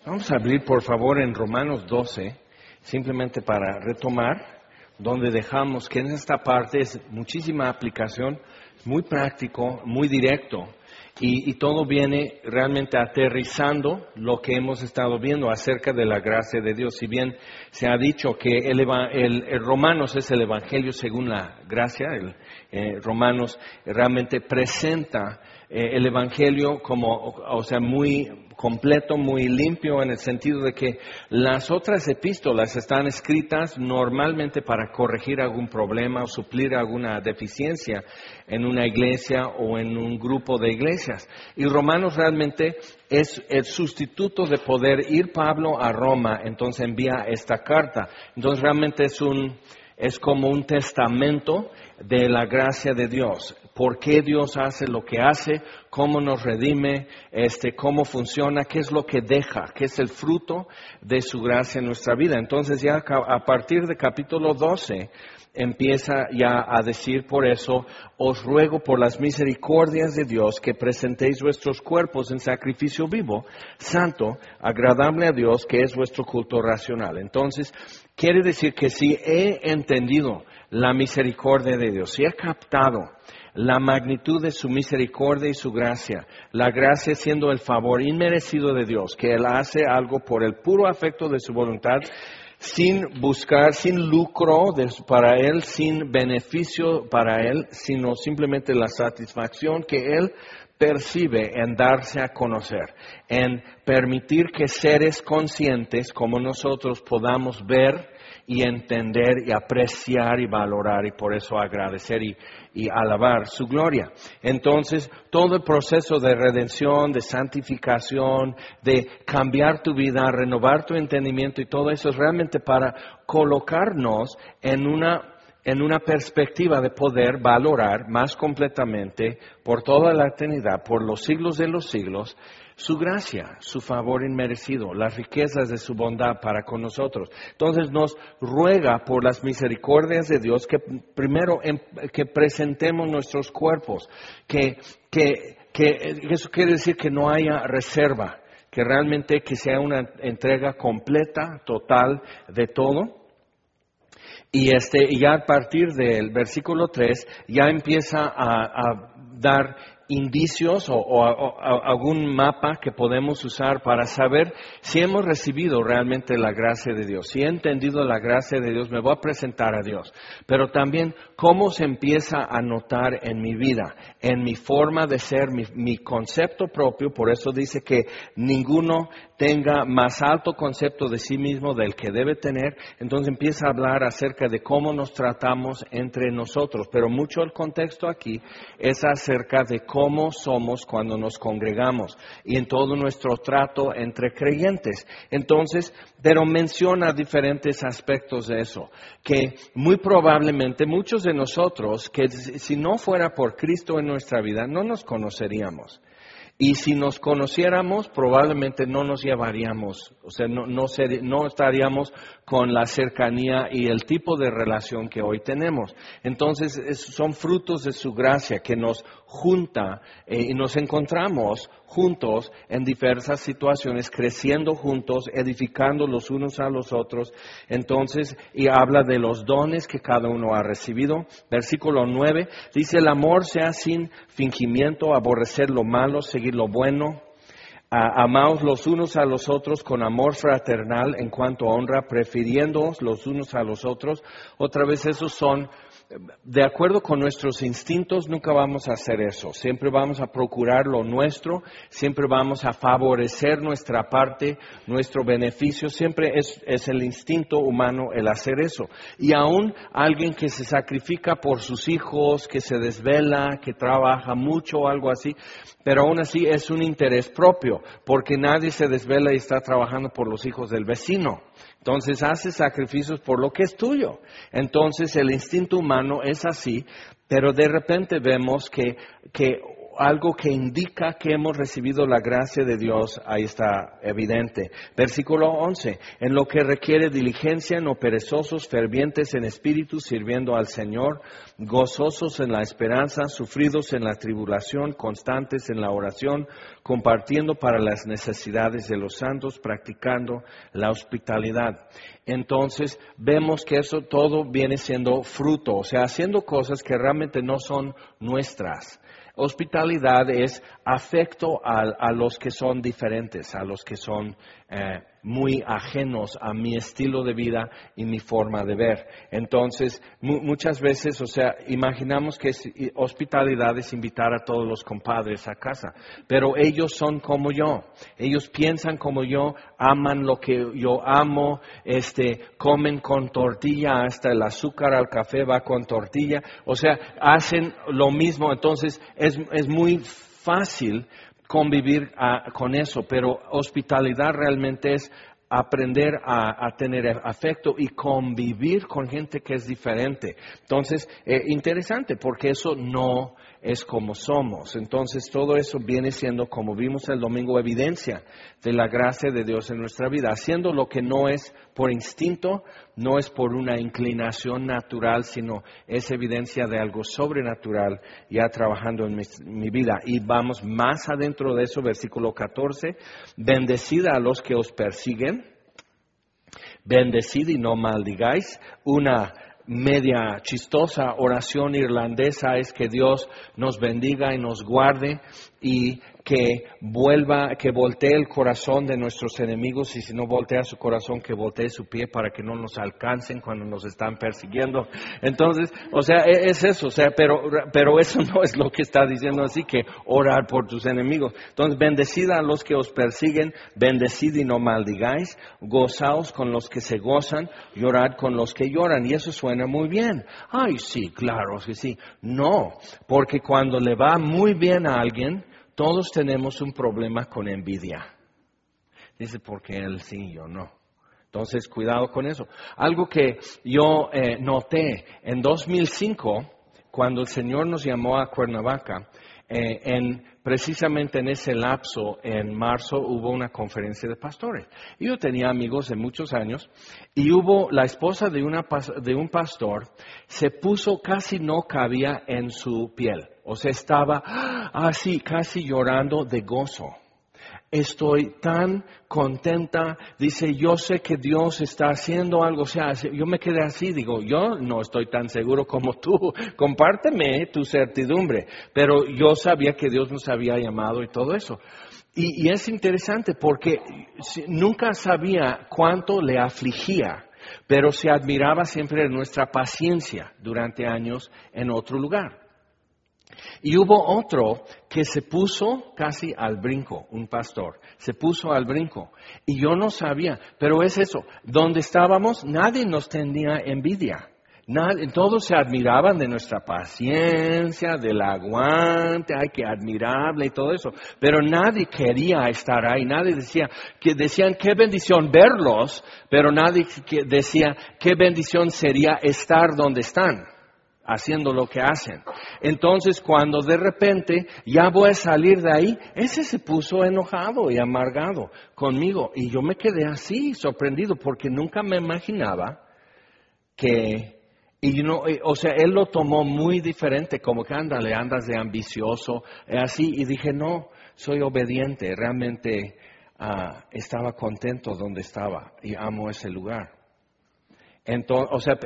Vamos a abrir, por favor, en Romanos 12, simplemente para retomar, donde dejamos que en esta parte es muchísima aplicación, muy práctico, muy directo, y todo viene realmente aterrizando lo que hemos estado viendo acerca de la gracia de Dios. Si bien se ha dicho que el Romanos es el Evangelio según la gracia, Romanos realmente presenta el Evangelio como, muy completo, muy limpio, en el sentido de que las otras epístolas están escritas normalmente para corregir algún problema o suplir alguna deficiencia en una iglesia o en un grupo de iglesias. Y Romanos realmente es el sustituto de poder ir Pablo a Roma, entonces envía esta carta. Entonces realmente es como un testamento de la gracia de Dios. ¿Por qué Dios hace lo que hace? ¿Cómo nos redime? ¿Cómo funciona? ¿Qué es lo que deja? ¿Qué es el fruto de su gracia en nuestra vida? Entonces ya a partir de capítulo 12 empieza ya a decir, por eso os ruego por las misericordias de Dios que presentéis vuestros cuerpos en sacrificio vivo, santo, agradable a Dios, que es vuestro culto racional. Entonces, quiere decir que si he entendido la misericordia de Dios, si he captado la magnitud de su misericordia y su gracia, la gracia siendo el favor inmerecido de Dios, que Él hace algo por el puro afecto de su voluntad, sin buscar, sin lucro para Él, sin beneficio para Él, sino simplemente la satisfacción que Él percibe en darse a conocer, en permitir que seres conscientes como nosotros podamos ver y entender y apreciar y valorar y por eso agradecer y alabar su gloria. Entonces, todo el proceso de redención, de santificación, de cambiar tu vida, renovar tu entendimiento y todo eso es realmente para colocarnos en una perspectiva de poder valorar más completamente por toda la eternidad, por los siglos de los siglos, su gracia, su favor inmerecido, las riquezas de su bondad para con nosotros. Entonces nos ruega por las misericordias de Dios que primero que presentemos nuestros cuerpos, que eso quiere decir que no haya reserva, que realmente que sea una entrega completa, total de todo. Y ya a partir del versículo 3 ya empieza a dar indicios o algún mapa que podemos usar para saber si hemos recibido realmente la gracia de Dios. Si he entendido la gracia de Dios, me voy a presentar a Dios. Pero también cómo se empieza a notar en mi vida, en mi forma de ser, mi concepto propio. Por eso dice que ninguno tenga más alto concepto de sí mismo del que debe tener. Entonces empieza a hablar acerca de cómo nos tratamos entre nosotros. Pero mucho el contexto aquí es acerca de cómo somos cuando nos congregamos y en todo nuestro trato entre creyentes. Entonces, pero menciona diferentes aspectos de eso, que muy probablemente muchos de nosotros, que si no fuera por Cristo en nuestra vida, no nos conoceríamos. Y si nos conociéramos, probablemente no nos llevaríamos, no estaríamos con la cercanía y el tipo de relación que hoy tenemos. Entonces, son frutos de su gracia que nos junta y nos encontramos juntos en diversas situaciones, creciendo juntos, edificando los unos a los otros. Entonces, y habla de los dones que cada uno ha recibido. Versículo 9, dice, el amor sea sin fingimiento, aborrecer lo malo, seguir lo bueno. Amaos los unos a los otros con amor fraternal en cuanto a honra, prefiriéndoos los unos a los otros. Otra vez esos son, de acuerdo con nuestros instintos, nunca vamos a hacer eso. Siempre vamos a procurar lo nuestro, siempre vamos a favorecer nuestra parte, nuestro beneficio. Siempre es el instinto humano el hacer eso. Y aún alguien que se sacrifica por sus hijos, que se desvela, que trabaja mucho o algo así, pero aún así es un interés propio, porque nadie se desvela y está trabajando por los hijos del vecino. Entonces hace sacrificios por lo que es tuyo. Entonces el instinto humano es así, pero de repente vemos que algo que indica que hemos recibido la gracia de Dios, ahí está evidente. Versículo 11, en lo que requiere diligencia, no perezosos, fervientes en espíritu, sirviendo al Señor, gozosos en la esperanza, sufridos en la tribulación, constantes en la oración, compartiendo para las necesidades de los santos, practicando la hospitalidad. Entonces, vemos que eso todo viene siendo fruto, o sea, haciendo cosas que realmente no son nuestras. Hospitalidad es afecto a los que son diferentes, a los que son muy ajenos a mi estilo de vida y mi forma de ver. Entonces, muchas veces, o sea, imaginamos que hospitalidad es invitar a todos los compadres a casa, pero ellos son como yo, ellos piensan como yo, aman lo que yo amo, comen con tortilla, hasta el azúcar al café va con tortilla, o sea, hacen lo mismo, entonces es muy fácil convivir con eso, pero hospitalidad realmente es aprender a tener afecto y convivir con gente que es diferente. Entonces, interesante, porque eso no es como somos. Entonces, todo eso viene siendo, como vimos el domingo, evidencia de la gracia de Dios en nuestra vida, haciendo lo que no es por instinto, no es por una inclinación natural, sino es evidencia de algo sobrenatural ya trabajando en mi vida. Y vamos más adentro de eso, versículo 14, bendecid a los que os persiguen, bendecid y no maldigáis. Una media chistosa oración irlandesa es que Dios nos bendiga y nos guarde y que voltee el corazón de nuestros enemigos, y si no voltea su corazón, que voltee su pie para que no nos alcancen cuando nos están persiguiendo. Entonces, o sea, es eso, o sea, pero eso no es lo que está diciendo así, que orar por tus enemigos. Entonces, bendecid a los que os persiguen, bendecid y no maldigáis, gozaos con los que se gozan, llorad con los que lloran. Y eso suena muy bien. Ay, sí, claro que sí. No, porque cuando le va muy bien a alguien, todos tenemos un problema con envidia. Dice, porque él sí, yo no. Entonces, cuidado con eso. Algo que yo noté en 2005, cuando el Señor nos llamó a Cuernavaca, precisamente en ese lapso, en marzo, hubo una conferencia de pastores. Y yo tenía amigos de muchos años, y la esposa de un pastor, se puso, casi no cabía en su piel. O sea, estaba así, casi llorando de gozo. Estoy tan contenta, dice, yo sé que Dios está haciendo algo, o sea, yo me quedé así, digo, yo no estoy tan seguro como tú, compárteme tu certidumbre, pero yo sabía que Dios nos había llamado y todo eso. Y es interesante porque nunca sabía cuánto le afligía, pero se admiraba siempre de nuestra paciencia durante años en otro lugar. Y hubo otro que se puso casi al brinco, un pastor, se puso al brinco. Y yo no sabía, pero es eso, donde estábamos nadie nos tenía envidia. Todos se admiraban de nuestra paciencia, del aguante, ay, qué admirable y todo eso. Pero nadie quería estar ahí, nadie decían qué bendición verlos, pero nadie decía qué bendición sería estar donde están, haciendo lo que hacen. Entonces, cuando de repente ya voy a salir de ahí, ese se puso enojado y amargado conmigo. Y yo me quedé así, sorprendido, porque nunca me imaginaba que... o sea, él lo tomó muy diferente, como que ándale, andas de ambicioso, así. Y dije, no, soy obediente, realmente estaba contento donde estaba y amo ese lugar. Entonces, o sea,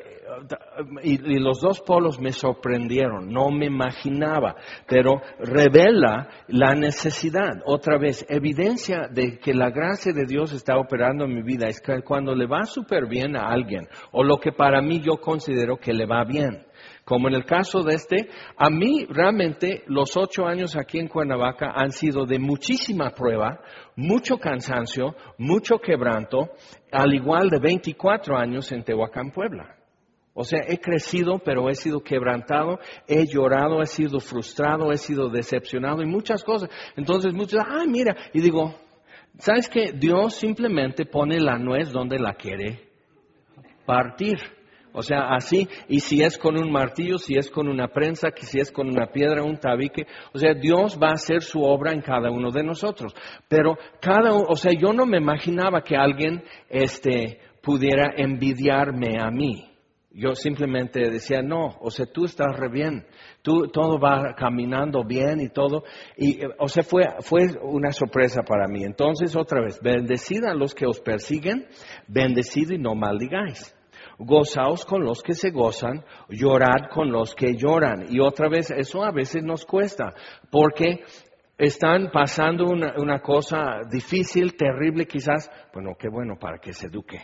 y los dos polos me sorprendieron, no me imaginaba, pero revela la necesidad, otra vez, evidencia de que la gracia de Dios está operando en mi vida, es que cuando le va súper bien a alguien, o lo que para mí yo considero que le va bien, como en el caso de a mí realmente los 8 años aquí en Cuernavaca han sido de muchísima prueba, mucho cansancio, mucho quebranto, al igual de 24 años en Tehuacán, Puebla. O sea, he crecido, pero he sido quebrantado, he llorado, he sido frustrado, he sido decepcionado y muchas cosas. Entonces muchos, mira, y digo, ¿sabes qué? Dios simplemente pone la nuez donde la quiere partir. O sea, así, y si es con un martillo, si es con una prensa, que si es con una piedra, un tabique, o sea, Dios va a hacer su obra en cada uno de nosotros. Pero o sea, yo no me imaginaba que alguien, pudiera envidiarme a mí. Yo simplemente decía, no, o sea, tú estás re bien, todo va caminando bien y todo. Y, o sea, fue una sorpresa para mí. Entonces, otra vez, bendecid a los que os persiguen, bendecid y no maldigáis. Gozaos con los que se gozan, llorad con los que lloran. Y otra vez, eso a veces nos cuesta, porque están pasando una cosa difícil, terrible quizás. Bueno, qué bueno para que se eduque.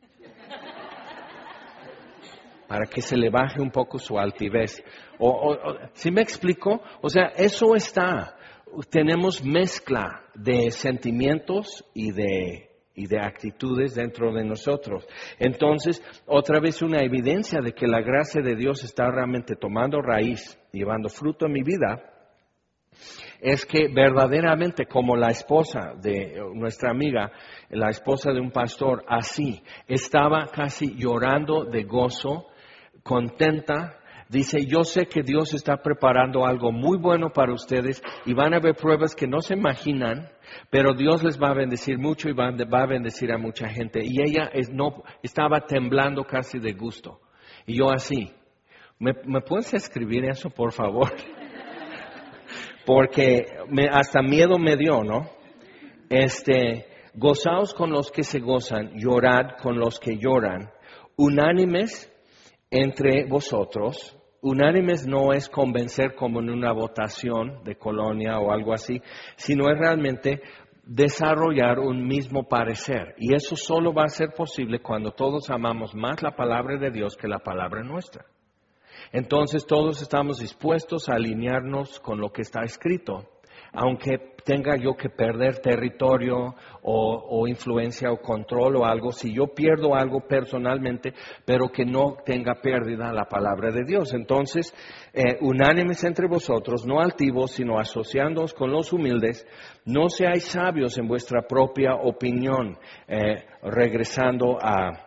Para que se le baje un poco su altivez. ¿Sí me explico? O sea, eso está. Tenemos mezcla de sentimientos y de actitudes dentro de nosotros. Entonces, otra vez una evidencia de que la gracia de Dios está realmente tomando raíz, llevando fruto en mi vida, es que verdaderamente como la esposa de nuestra amiga, la esposa de un pastor, así, estaba casi llorando de gozo, contenta. Dice, yo sé que Dios está preparando algo muy bueno para ustedes y van a haber pruebas que no se imaginan, pero Dios les va a bendecir mucho y va a bendecir a mucha gente. Y ella estaba temblando casi de gusto. Y yo así, ¿me puedes escribir eso, por favor? Porque hasta miedo me dio, ¿no? Gozaos con los que se gozan, llorad con los que lloran, unánimes entre vosotros. Unánimes no es convencer como en una votación de colonia o algo así, sino es realmente desarrollar un mismo parecer. Y eso solo va a ser posible cuando todos amamos más la palabra de Dios que la palabra nuestra. Entonces todos estamos dispuestos a alinearnos con lo que está escrito, aunque tenga yo que perder territorio o influencia o control o algo, si yo pierdo algo personalmente, pero que no tenga pérdida la palabra de Dios. Entonces, unánimes entre vosotros, no altivos, sino asociándoos con los humildes, no seáis sabios en vuestra propia opinión, regresando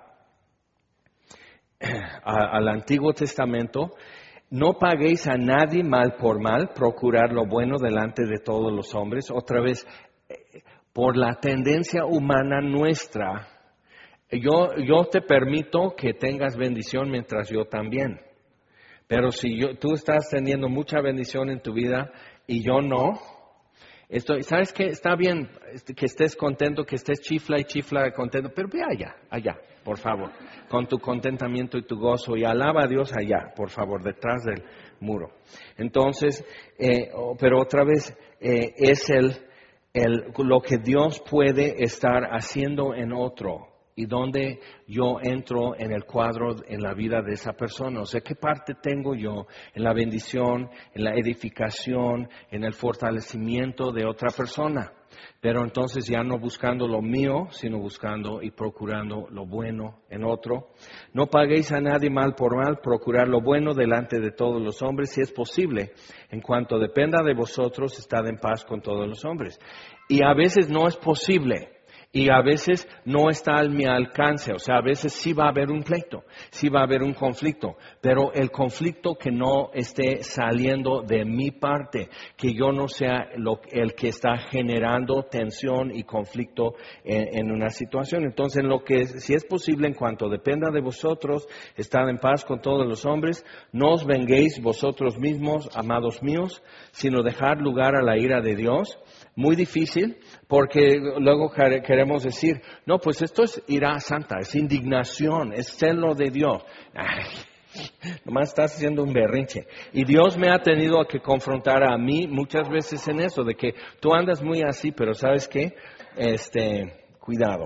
al Antiguo Testamento. No paguéis a nadie mal por mal, procurad lo bueno delante de todos los hombres. Otra vez, por la tendencia humana nuestra, yo te permito que tengas bendición mientras yo también. Pero si tú estás teniendo mucha bendición en tu vida y yo no, ¿sabes qué? Está bien que estés contento, que estés chifla y chifla contento, pero ve allá, por favor, con tu contentamiento y tu gozo, y alaba a Dios allá, por favor, detrás del muro. Entonces, pero otra vez, es lo que Dios puede estar haciendo en otro, y donde yo entro en el cuadro en la vida de esa persona. O sea, ¿qué parte tengo yo en la bendición, en la edificación, en el fortalecimiento de otra persona? Pero entonces ya no buscando lo mío, sino buscando y procurando lo bueno en otro. No paguéis a nadie mal por mal, procurad lo bueno delante de todos los hombres, si es posible. En cuanto dependa de vosotros, estad en paz con todos los hombres. Y a veces no es posible. Y a veces no está a mi alcance, o sea, a veces sí va a haber un pleito, sí va a haber un conflicto, pero el conflicto que no esté saliendo de mi parte, que yo no sea el que está generando tensión y conflicto en una situación. Entonces, si es posible, en cuanto dependa de vosotros, estad en paz con todos los hombres, no os venguéis vosotros mismos, amados míos, sino dejad lugar a la ira de Dios. Muy difícil, porque luego queremos decir, no, pues esto es ira santa, es indignación, es celo de Dios. Ay, nomás estás haciendo un berrinche. Y Dios me ha tenido que confrontar a mí muchas veces en eso, de que tú andas muy así, pero ¿sabes qué? Cuidado.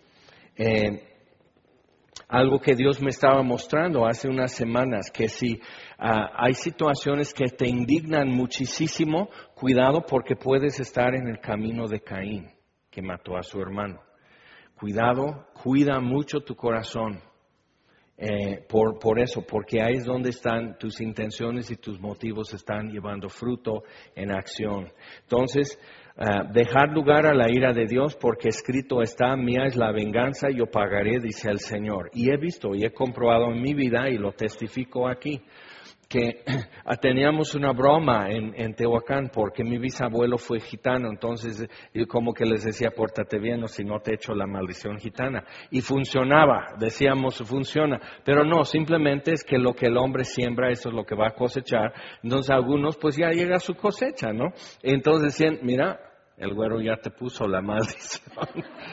Algo que Dios me estaba mostrando hace unas semanas, que si hay situaciones que te indignan muchísimo, cuidado, porque puedes estar en el camino de Caín, que mató a su hermano. Cuidado, cuida mucho tu corazón por eso, porque ahí es donde están tus intenciones y tus motivos están llevando fruto en acción. Entonces, Dejar lugar a la ira de Dios, porque escrito está, mía es la venganza, yo pagaré, dice el Señor. Y he visto y he comprobado en mi vida, y lo testifico aquí, que teníamos una broma en Tehuacán porque mi bisabuelo fue gitano, entonces yo como que les decía, pórtate bien o si no te echo la maldición gitana. Y funcionaba, decíamos, funciona, pero no, simplemente es que lo que el hombre siembra, eso es lo que va a cosechar. Entonces algunos pues ya llega su cosecha, ¿no? Entonces decían, mira, el güero ya te puso la maldición.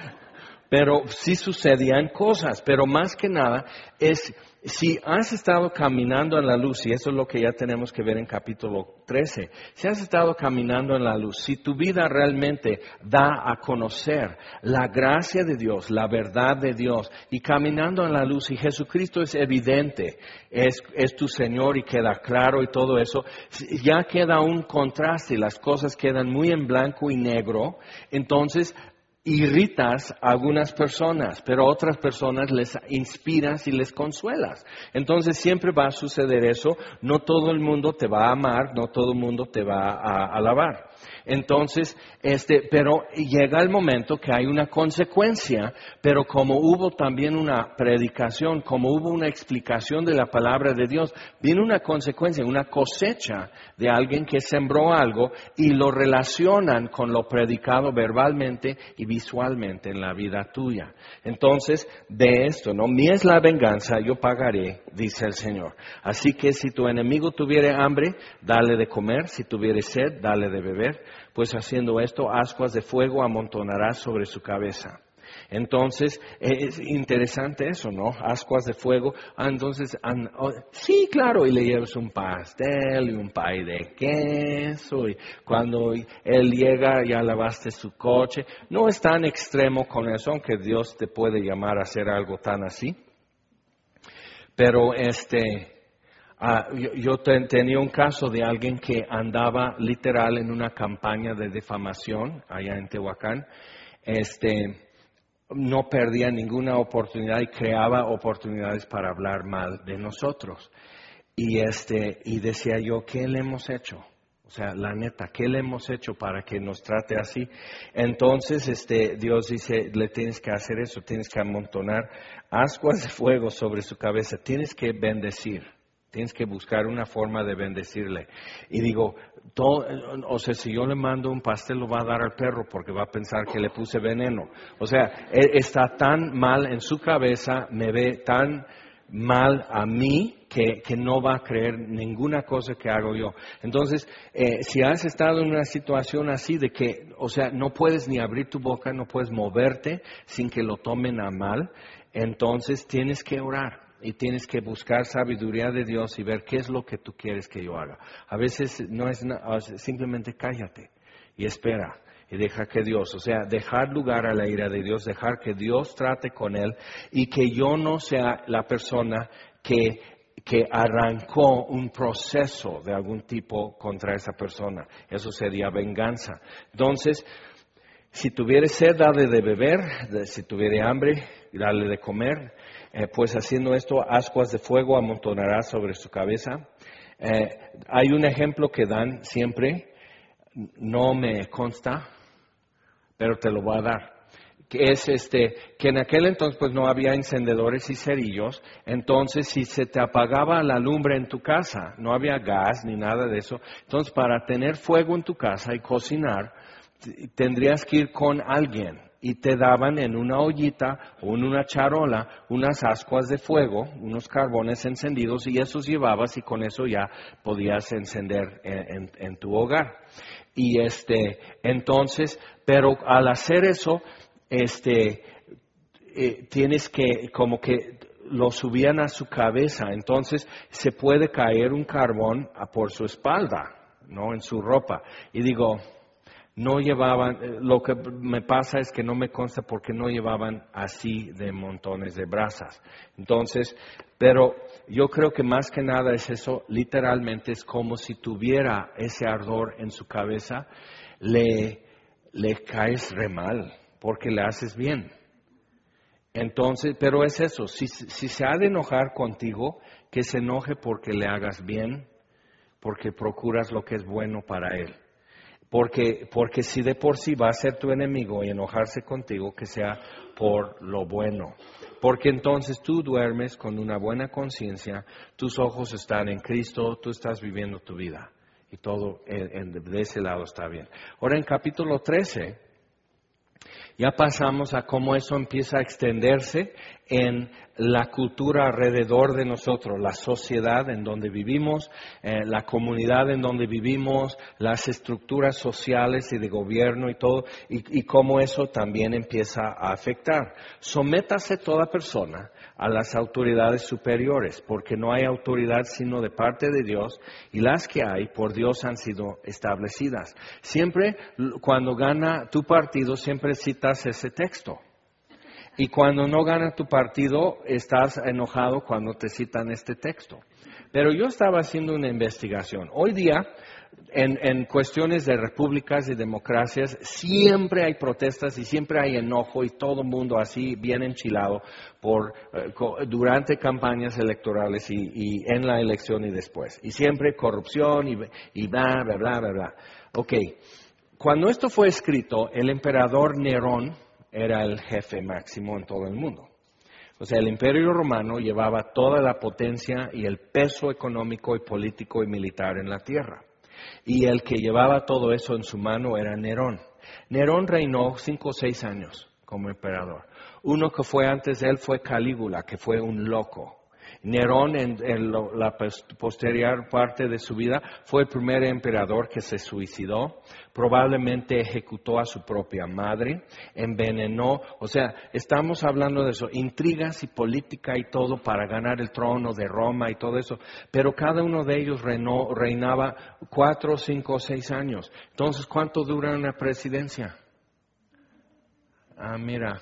Pero sí sucedían cosas, pero más que nada es, si has estado caminando en la luz, y eso es lo que ya tenemos que ver en capítulo 13, si has estado caminando en la luz, si tu vida realmente da a conocer la gracia de Dios, la verdad de Dios, y caminando en la luz, y Jesucristo es evidente, es tu Señor y queda claro y todo eso, ya queda un contraste y las cosas quedan muy en blanco y negro, entonces irritas a algunas personas, pero a otras personas les inspiras y les consuelas. Entonces siempre va a suceder eso, no todo el mundo te va a amar, no todo el mundo te va a alabar. Entonces, pero llega el momento que hay una consecuencia, pero como hubo también una predicación, como hubo una explicación de la palabra de Dios, viene una consecuencia, una cosecha de alguien que sembró algo y lo relacionan con lo predicado verbalmente y visualmente en la vida tuya. Entonces, de esto, ¿no? Mía es la venganza, yo pagaré, dice el Señor. Así que si tu enemigo tuviere hambre, dale de comer, si tuviere sed, dale de beber, pues haciendo esto, ascuas de fuego amontonarás sobre su cabeza. Entonces, es interesante eso, ¿no? Ascuas de fuego. Entonces, sí, claro, y le llevas un pastel y un pay de queso, y cuando él llega ya lavaste su coche. No es tan extremo con eso, aunque Dios te puede llamar a hacer algo tan así. Pero yo tenía un caso de alguien que andaba literal en una campaña de difamación allá en Tehuacán. No perdía ninguna oportunidad y creaba oportunidades para hablar mal de nosotros. Y decía yo, ¿qué le hemos hecho? O sea, la neta, ¿qué le hemos hecho para que nos trate así? Entonces, Dios dice, le tienes que hacer eso, tienes que amontonar ascuas de fuego sobre su cabeza, tienes que bendecir. Tienes que buscar una forma de bendecirle. Y digo, si yo le mando un pastel lo va a dar al perro porque va a pensar que le puse veneno. O sea, está tan mal en su cabeza, me ve tan mal a mí que no va a creer ninguna cosa que hago yo. Entonces, si has estado en una situación así de que, o sea, no puedes ni abrir tu boca, no puedes moverte sin que lo tomen a mal, entonces tienes que orar. Y tienes que buscar sabiduría de Dios y ver qué es lo que tú quieres que yo haga. A veces no es simplemente cállate y espera y deja que Dios, o sea, dejar lugar a la ira de Dios, dejar que Dios trate con él y que yo no sea la persona que arrancó un proceso de algún tipo contra esa persona. Eso sería venganza. Entonces, si tuviere sed, dale de beber, si tuviere hambre, dale de comer. Pues haciendo esto, ascuas de fuego amontonará sobre su cabeza. Hay un ejemplo que dan siempre, no me consta, pero te lo voy a dar. Que es que en aquel entonces pues no había encendedores y cerillos, entonces si se te apagaba la lumbre en tu casa, no había gas ni nada de eso, entonces para tener fuego en tu casa y cocinar, tendrías que ir con alguien. Y te daban en una ollita o en una charola unas ascuas de fuego, unos carbones encendidos, y esos llevabas y con eso ya podías encender en tu hogar. Y entonces, pero al hacer eso, tienes que, como que lo subían a su cabeza, entonces se puede caer un carbón por su espalda, ¿no? En su ropa. Y digo, no llevaban, lo que me pasa es que no me consta porque no llevaban así de montones de brasas. Entonces, pero yo creo que más que nada es eso, literalmente es como si tuviera ese ardor en su cabeza, le caes re mal porque le haces bien. Entonces, pero es eso, si se ha de enojar contigo, que se enoje porque le hagas bien, porque procuras lo que es bueno para él. Porque si de por sí va a ser tu enemigo y enojarse contigo, que sea por lo bueno. Porque entonces tú duermes con una buena conciencia, tus ojos están en Cristo, tú estás viviendo tu vida. Y todo de ese lado está bien. Ahora en capítulo 13, ya pasamos a cómo eso empieza a extenderse en la cultura alrededor de nosotros, la sociedad en donde vivimos, la comunidad en donde vivimos, las estructuras sociales y de gobierno y todo, y cómo eso también empieza a afectar. Sométase toda persona a las autoridades superiores, porque no hay autoridad sino de parte de Dios, y las que hay por Dios han sido establecidas. Siempre, cuando gana tu partido, siempre citas ese texto. Y cuando no gana tu partido, estás enojado cuando te citan este texto. Pero yo estaba haciendo una investigación. Hoy día, en cuestiones de repúblicas y democracias, siempre hay protestas y siempre hay enojo y todo el mundo así bien enchilado durante campañas electorales y en la elección y después. Y siempre corrupción y bla, bla, bla, bla, bla. Ok, cuando esto fue escrito, el emperador Nerón era el jefe máximo en todo el mundo. O sea, el Imperio Romano llevaba toda la potencia y el peso económico y político y militar en la tierra. Y el que llevaba todo eso en su mano era Nerón. Nerón reinó 5 o 6 años como emperador. Uno que fue antes de él fue Calígula, que fue un loco. Nerón, en la posterior parte de su vida, fue el primer emperador que se suicidó, probablemente ejecutó a su propia madre, envenenó, o sea, estamos hablando de eso, intrigas y política y todo para ganar el trono de Roma y todo eso, pero cada uno de ellos reinaba 4, 5, 6 años. Entonces, ¿cuánto dura una presidencia? Mira.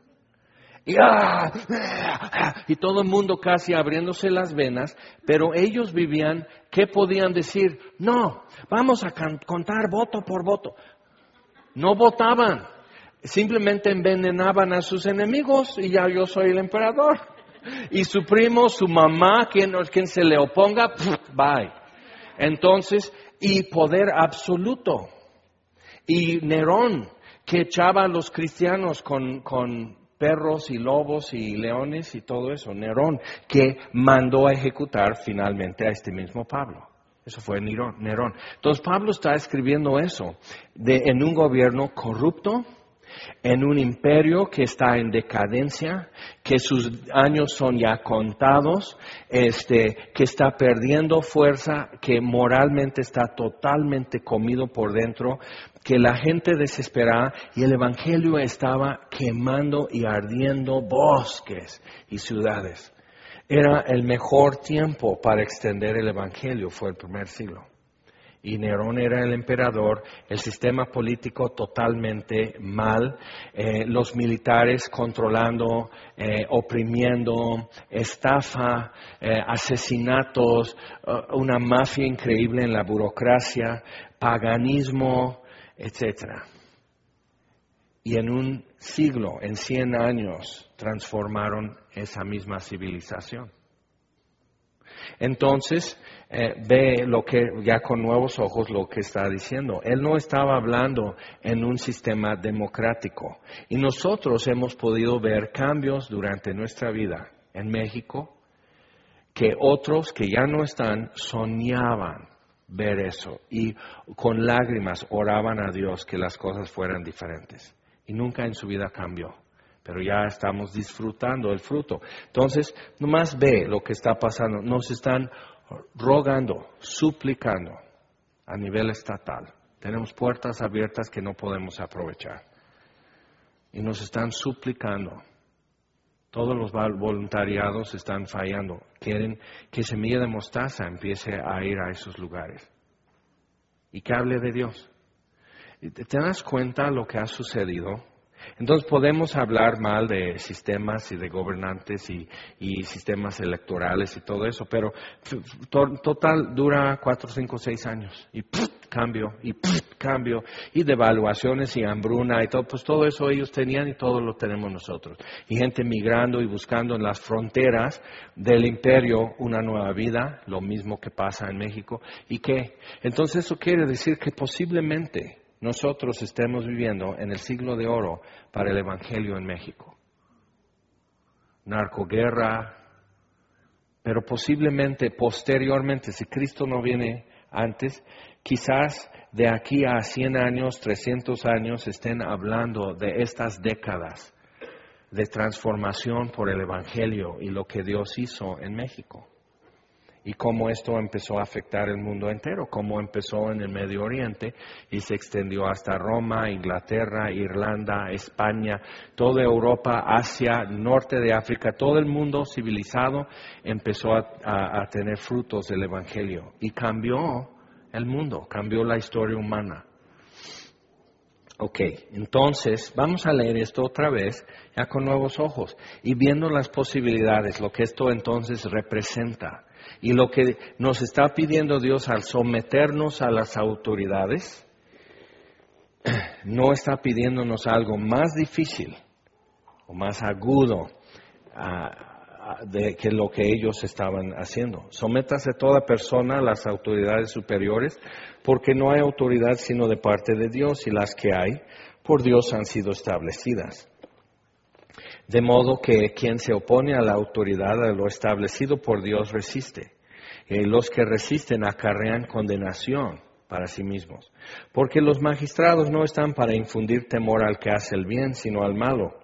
Y todo el mundo casi abriéndose las venas, pero ellos vivían, ¿qué podían decir? No, vamos a contar voto por voto. No votaban, simplemente envenenaban a sus enemigos y ya yo soy el emperador. Y su primo, su mamá, quien se le oponga, bye. Entonces, y poder absoluto. Y Nerón, que echaba a los cristianos con perros y lobos y leones y todo eso. Nerón, que mandó a ejecutar finalmente a este mismo Pablo. Eso fue Nerón. Entonces Pablo está escribiendo eso en un gobierno corrupto, en un imperio que está en decadencia, que sus años son ya contados, que está perdiendo fuerza, que moralmente está totalmente comido por dentro, que la gente desesperada y el evangelio estaba quemando y ardiendo bosques y ciudades. Era el mejor tiempo para extender el evangelio, fue el primer siglo. Y Nerón era el emperador, el sistema político totalmente mal, los militares controlando, oprimiendo, estafa, asesinatos, una mafia increíble en la burocracia, paganismo, etcétera. Y en un siglo, en 100 años, transformaron esa misma civilización. Entonces, ve lo que, ya con nuevos ojos, lo que está diciendo. Él no estaba hablando en un sistema democrático. Y nosotros hemos podido ver cambios durante nuestra vida en México, que otros que ya no están soñaban ver eso. Y con lágrimas oraban a Dios que las cosas fueran diferentes. Y nunca en su vida cambió. Pero ya estamos disfrutando el fruto. Entonces, nomás ve lo que está pasando. Nos están rogando, suplicando a nivel estatal. Tenemos puertas abiertas que no podemos aprovechar. Y nos están suplicando. Todos los voluntariados están fallando. Quieren que Semilla de Mostaza empiece a ir a esos lugares. Y que hable de Dios. ¿Te das cuenta lo que ha sucedido? Entonces podemos hablar mal de sistemas y de gobernantes y sistemas electorales y todo eso, pero total dura 4, 5, 6 años y cambio y devaluaciones y hambruna y todo, pues todo eso ellos tenían y todo lo tenemos nosotros. Y gente migrando y buscando en las fronteras del imperio una nueva vida, lo mismo que pasa en México. ¿Y qué? Entonces eso quiere decir que posiblemente nosotros estemos viviendo en el siglo de oro para el Evangelio en México. Narcoguerra, pero posiblemente, posteriormente, si Cristo no viene antes, quizás de aquí a 100 años, 300 años, estén hablando de estas décadas de transformación por el Evangelio y lo que Dios hizo en México. Y cómo esto empezó a afectar el mundo entero, cómo empezó en el Medio Oriente y se extendió hasta Roma, Inglaterra, Irlanda, España, toda Europa, Asia, norte de África, todo el mundo civilizado empezó a tener frutos del Evangelio. Y cambió el mundo, cambió la historia humana. Ok, entonces vamos a leer esto otra vez, ya con nuevos ojos, y viendo las posibilidades, lo que esto entonces representa. Y lo que nos está pidiendo Dios al someternos a las autoridades, no está pidiéndonos algo más difícil o más agudo de que lo que ellos estaban haciendo. Sométase toda persona a las autoridades superiores, porque no hay autoridad sino de parte de Dios, y las que hay por Dios han sido establecidas. De modo que quien se opone a la autoridad, a lo establecido por Dios, resiste. Y los que resisten acarrean condenación para sí mismos. Porque los magistrados no están para infundir temor al que hace el bien, sino al malo.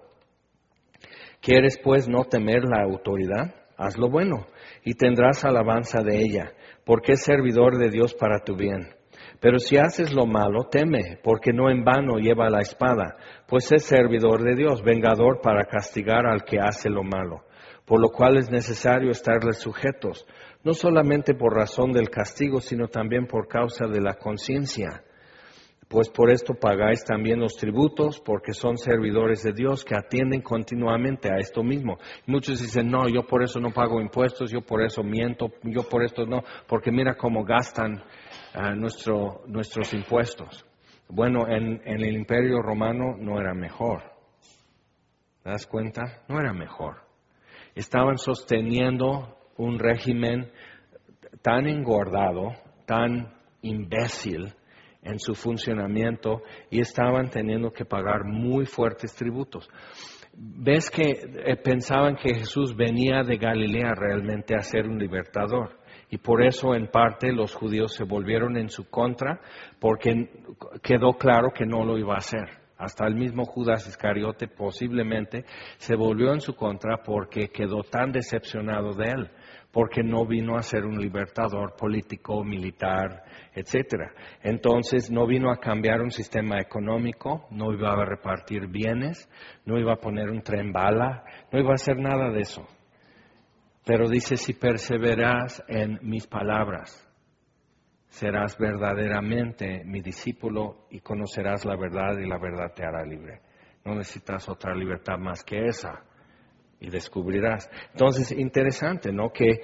¿Quieres pues no temer la autoridad? Haz lo bueno y tendrás alabanza de ella, porque es servidor de Dios para tu bien. Pero si haces lo malo, teme, porque no en vano lleva la espada, pues es servidor de Dios, vengador para castigar al que hace lo malo. Por lo cual es necesario estarles sujetos, no solamente por razón del castigo, sino también por causa de la conciencia. Pues por esto pagáis también los tributos, porque son servidores de Dios que atienden continuamente a esto mismo. Muchos dicen, no, yo por eso no pago impuestos, yo por eso miento, yo por esto no, porque mira cómo gastan nuestros impuestos. Bueno, en el Imperio Romano no era mejor. ¿Te das cuenta? No era mejor. Estaban sosteniendo un régimen tan engordado, tan imbécil en su funcionamiento, y estaban teniendo que pagar muy fuertes tributos. ¿Ves que pensaban que Jesús venía de Galilea realmente a ser un libertador? Y por eso, en parte, los judíos se volvieron en su contra, porque quedó claro que no lo iba a hacer. Hasta el mismo Judas Iscariote posiblemente se volvió en su contra porque quedó tan decepcionado de él, porque no vino a ser un libertador político, militar, etcétera. Entonces no vino a cambiar un sistema económico, no iba a repartir bienes, no iba a poner un tren bala, no iba a hacer nada de eso. Pero dice, si perseveras en mis palabras, serás verdaderamente mi discípulo y conocerás la verdad y la verdad te hará libre. No necesitas otra libertad más que esa y descubrirás. Entonces, interesante, ¿no? Que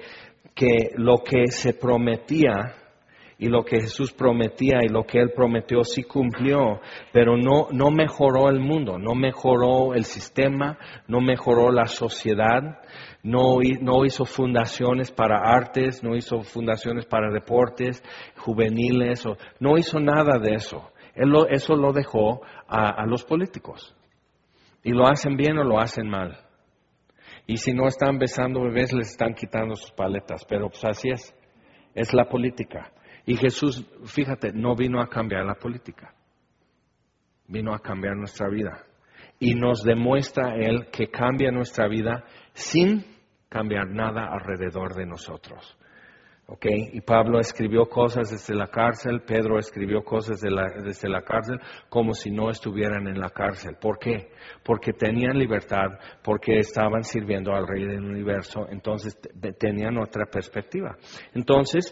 lo que se prometía y lo que Jesús prometía y lo que Él prometió sí cumplió, pero no mejoró el mundo, no mejoró el sistema, no mejoró la sociedad, no hizo fundaciones para artes, no hizo fundaciones para deportes juveniles, no hizo nada de eso. Eso lo dejó a los políticos. Y lo hacen bien o lo hacen mal. Y si no están besando bebés, les están quitando sus paletas. Pero pues así es la política. Y Jesús, fíjate, no vino a cambiar la política. Vino a cambiar nuestra vida. Y nos demuestra Él que cambia nuestra vida sin cambiar nada alrededor de nosotros. ¿Okay? Y Pablo escribió cosas desde la cárcel, Pedro escribió cosas desde la cárcel como si no estuvieran en la cárcel. ¿Por qué? Porque tenían libertad, porque estaban sirviendo al Rey del Universo, entonces tenían otra perspectiva. Entonces,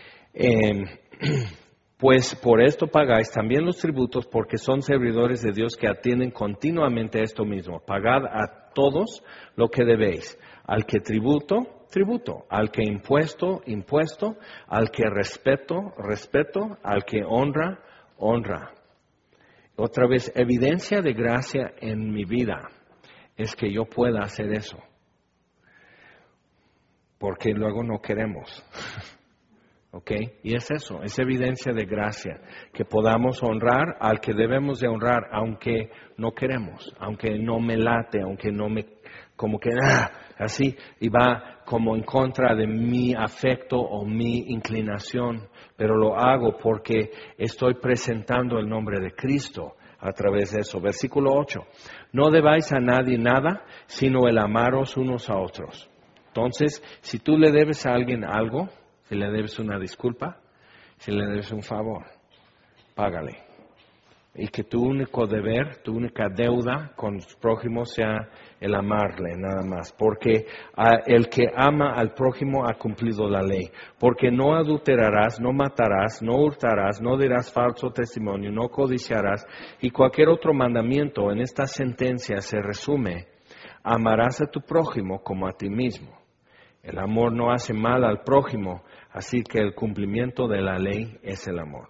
pues por esto pagáis también los tributos, porque son servidores de Dios que atienden continuamente a esto mismo. Pagad a todos lo que debéis. Al que tributo, al que impuesto, al que respeto, al que honra. Otra vez, evidencia de gracia en mi vida es que yo pueda hacer eso, porque luego no queremos. ¿ok? Y es eso, es evidencia de gracia, que podamos honrar al que debemos de honrar, aunque no queremos, aunque no me late, aunque no me, como que, así, y va como en contra de mi afecto o mi inclinación, pero lo hago porque estoy presentando el nombre de Cristo a través de eso. Versículo 8, no debáis a nadie nada, sino el amaros unos a otros. Entonces, si tú le debes a alguien algo, si le debes una disculpa, si le debes un favor, págale. Y que tu único deber, tu única deuda con los prójimos sea el amarle, nada más. Porque el que ama al prójimo ha cumplido la ley. Porque no adulterarás, no matarás, no hurtarás, no dirás falso testimonio, no codiciarás. Y cualquier otro mandamiento en esta sentencia se resume: amarás a tu prójimo como a ti mismo. El amor no hace mal al prójimo, así que el cumplimiento de la ley es el amor.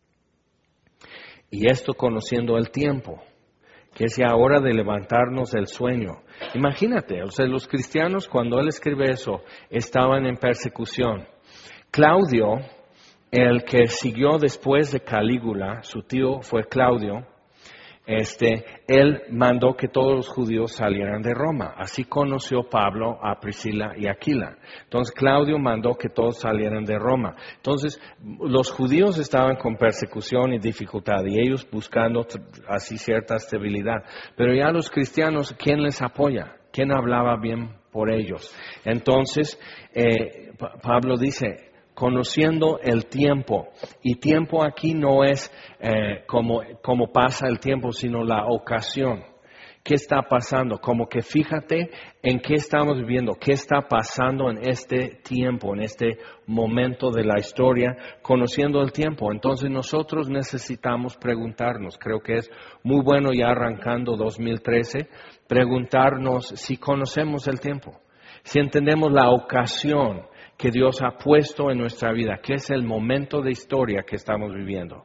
Y esto conociendo el tiempo, que es ya hora de levantarnos del sueño. Imagínate, o sea, los cristianos cuando él escribe eso, estaban en persecución. Claudio, el que siguió después de Calígula, su tío fue Claudio, él mandó que todos los judíos salieran de Roma. Así conoció Pablo a Priscila y Aquila. Entonces Claudio mandó que todos salieran de Roma. Entonces los judíos estaban con persecución y dificultad y ellos buscando así cierta estabilidad. Pero ya los cristianos, ¿quién les apoya? ¿Quién hablaba bien por ellos? Entonces Pablo dice, conociendo el tiempo. Y tiempo aquí no es como pasa el tiempo, sino la ocasión. ¿Qué está pasando? Como que fíjate en qué estamos viviendo, qué está pasando en este tiempo, en este momento de la historia, conociendo el tiempo. Entonces nosotros necesitamos preguntarnos, creo que es muy bueno ya arrancando 2013, preguntarnos si conocemos el tiempo, si entendemos la ocasión que Dios ha puesto en nuestra vida, que es el momento de historia que estamos viviendo.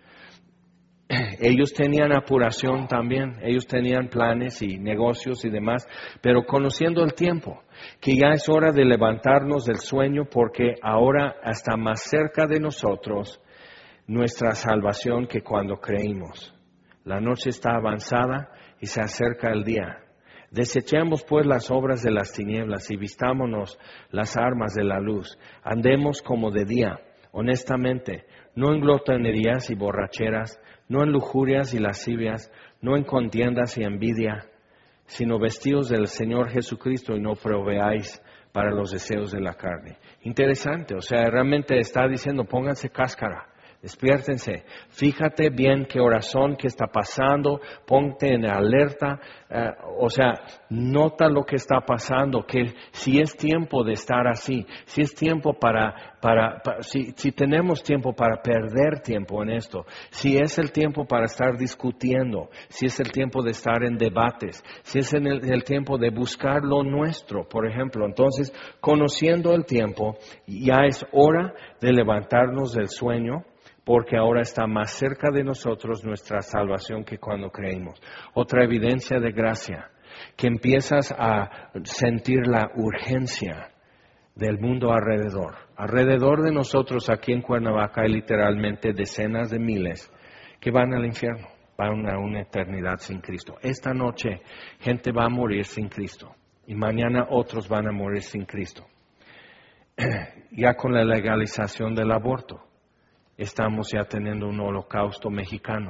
Ellos tenían apuración también, ellos tenían planes y negocios y demás, pero conociendo el tiempo, que ya es hora de levantarnos del sueño porque ahora está más cerca de nosotros nuestra salvación que cuando creímos. La noche está avanzada y se acerca el día. Desechemos pues las obras de las tinieblas y vistámonos las armas de la luz. Andemos como de día, honestamente, no en glotonerías y borracheras, no en lujurias y lascivias, no en contiendas y envidia, sino vestidos del Señor Jesucristo y no proveáis para los deseos de la carne. Interesante, o sea, realmente está diciendo, pónganse cáscara. Despiértense, fíjate bien qué oración, qué está pasando, ponte en alerta, o sea, nota lo que está pasando, que si es tiempo de estar así, si es tiempo si tenemos tiempo para perder tiempo en esto, si es el tiempo para estar discutiendo, si es el tiempo de estar en debates, si es el tiempo de buscar lo nuestro, por ejemplo. Entonces, conociendo el tiempo, ya es hora de levantarnos del sueño, porque ahora está más cerca de nosotros nuestra salvación que cuando creímos. Otra evidencia de gracia, que empiezas a sentir la urgencia del mundo alrededor. Alrededor de nosotros aquí en Cuernavaca hay literalmente decenas de miles que van al infierno, van a una eternidad sin Cristo. Esta noche gente va a morir sin Cristo y mañana otros van a morir sin Cristo. Ya con la legalización del aborto, estamos ya teniendo un holocausto mexicano.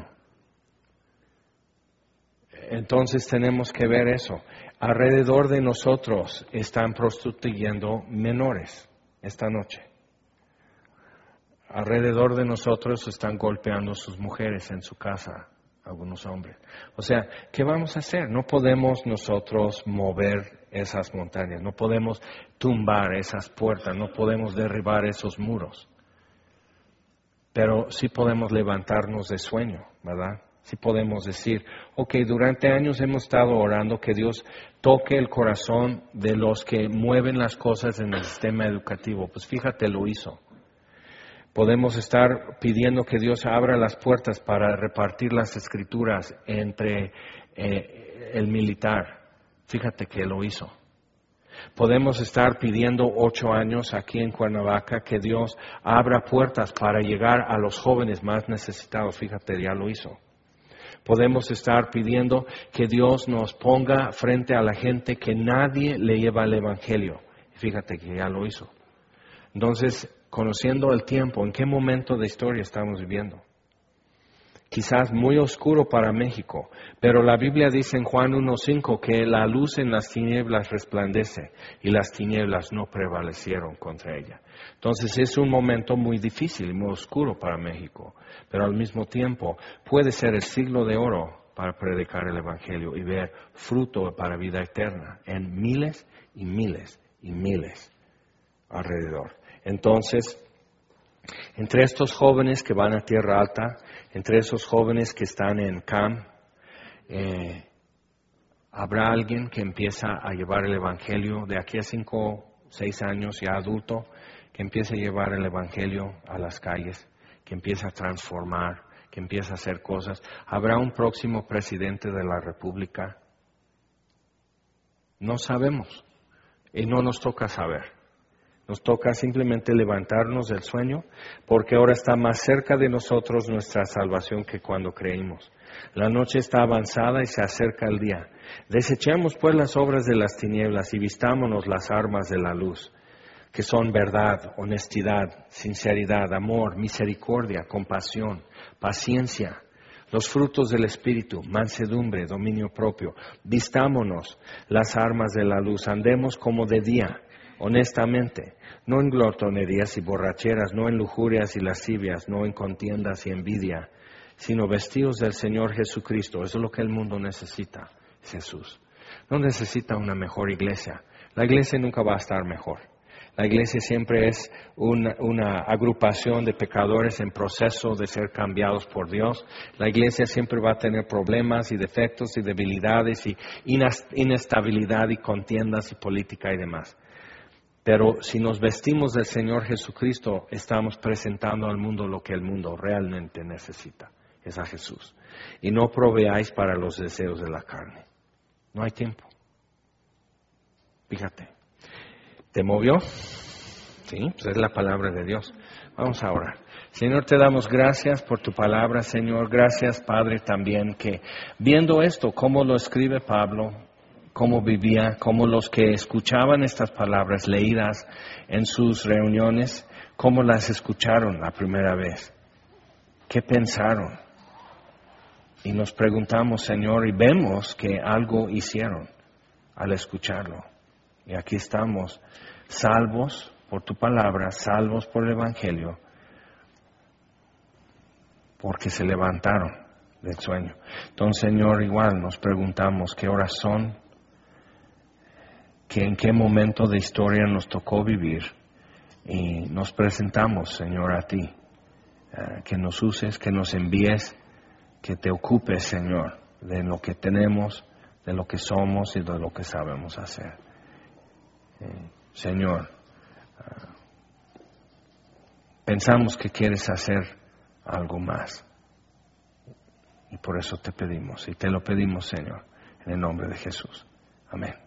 Entonces tenemos que ver eso. Alrededor de nosotros están prostituyendo menores esta noche. Alrededor de nosotros están golpeando a sus mujeres en su casa, algunos hombres. O sea, ¿qué vamos a hacer? No podemos nosotros mover esas montañas, no podemos tumbar esas puertas, no podemos derribar esos muros. Pero sí podemos levantarnos de sueño, ¿verdad? Sí podemos decir, ok, durante años hemos estado orando que Dios toque el corazón de los que mueven las cosas en el sistema educativo. Pues fíjate, lo hizo. Podemos estar pidiendo que Dios abra las puertas para repartir las escrituras entre el militar. Fíjate que lo hizo. Podemos estar pidiendo 8 años aquí en Cuernavaca que Dios abra puertas para llegar a los jóvenes más necesitados. Fíjate, ya lo hizo. Podemos estar pidiendo que Dios nos ponga frente a la gente que nadie le lleva el Evangelio. Fíjate que ya lo hizo. Entonces, conociendo el tiempo, ¿en qué momento de historia estamos viviendo? Quizás muy oscuro para México, pero la Biblia dice en Juan 1:5 que la luz en las tinieblas resplandece y las tinieblas no prevalecieron contra ella. Entonces es un momento muy difícil y muy oscuro para México, pero al mismo tiempo puede ser el siglo de oro para predicar el Evangelio y ver fruto para vida eterna en miles y miles y miles alrededor. Entonces, entre estos jóvenes que van a Tierra Alta, entre esos jóvenes que están en CAM, habrá alguien que empieza a llevar el Evangelio de aquí a 5, 6 años, ya adulto, que empiece a llevar el Evangelio a las calles, que empiece a transformar, que empiece a hacer cosas. ¿Habrá un próximo presidente de la República? No sabemos y no nos toca saber. Nos toca simplemente levantarnos del sueño, porque ahora está más cerca de nosotros nuestra salvación que cuando creímos. La noche está avanzada y se acerca el día. Desechemos pues las obras de las tinieblas y vistámonos las armas de la luz, que son verdad, honestidad, sinceridad, amor, misericordia, compasión, paciencia, los frutos del Espíritu, mansedumbre, dominio propio. Vistámonos las armas de la luz, andemos como de día, honestamente, no en glotonerías y borracheras, no en lujurias y lascivias, no en contiendas y envidia, sino vestidos del Señor Jesucristo. Eso es lo que el mundo necesita, Jesús. No necesita una mejor iglesia. La iglesia nunca va a estar mejor. La iglesia siempre es una agrupación de pecadores en proceso de ser cambiados por Dios. La iglesia siempre va a tener problemas y defectos y debilidades y inestabilidad y contiendas y política y demás. Pero si nos vestimos del Señor Jesucristo, estamos presentando al mundo lo que el mundo realmente necesita, es a Jesús. Y no proveáis para los deseos de la carne. No hay tiempo. Fíjate. ¿Te movió? Sí, pues es la palabra de Dios. Vamos a orar. Señor, te damos gracias por tu palabra, Señor. Gracias, Padre, también que viendo esto, cómo lo escribe Pablo, cómo vivía, cómo los que escuchaban estas palabras leídas en sus reuniones, cómo las escucharon la primera vez, qué pensaron. Y nos preguntamos, Señor, y vemos que algo hicieron al escucharlo. Y aquí estamos, salvos por tu palabra, salvos por el Evangelio, porque se levantaron del sueño. Entonces, Señor, igual nos preguntamos qué horas son, que en qué momento de historia nos tocó vivir, y nos presentamos, Señor, a ti, que nos uses, que nos envíes, que te ocupes, Señor, de lo que tenemos, de lo que somos y de lo que sabemos hacer. Señor, pensamos que quieres hacer algo más, y por eso te pedimos, y te lo pedimos, Señor, en el nombre de Jesús. Amén.